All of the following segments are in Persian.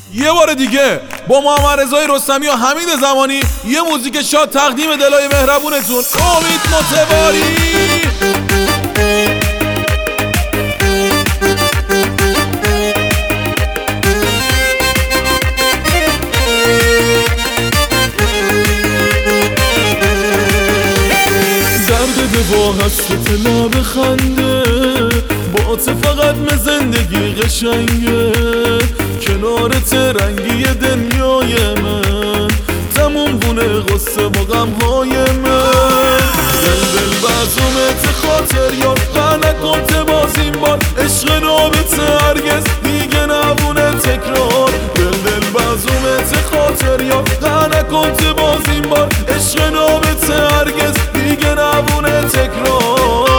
یه بار دیگه با محمد رضای رستمی و حمید زمانی یه موزیک شاد تقدیم دلای مهربونتون امید متواری. با هست لب خنده با فقط من زندگی قشنگه کنارت رنگی دنیای من تموم بونه غصه با غمهای من دل بزومت خاطر یاد نکن بازیم بار عشق نابت هرگز دیگه نبونه تکرار دل بزومت خاطر یاد نکن بازیم بار عشق نابت هرگز دیگه نبونه تکرار.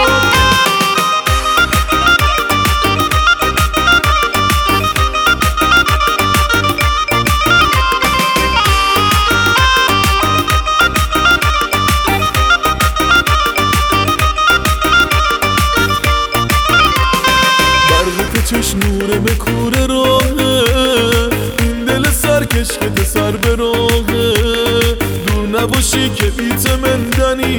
چشم نوره به کوره راهه این دل سرکش که سر به راهه دور نباشی که بیت من دنی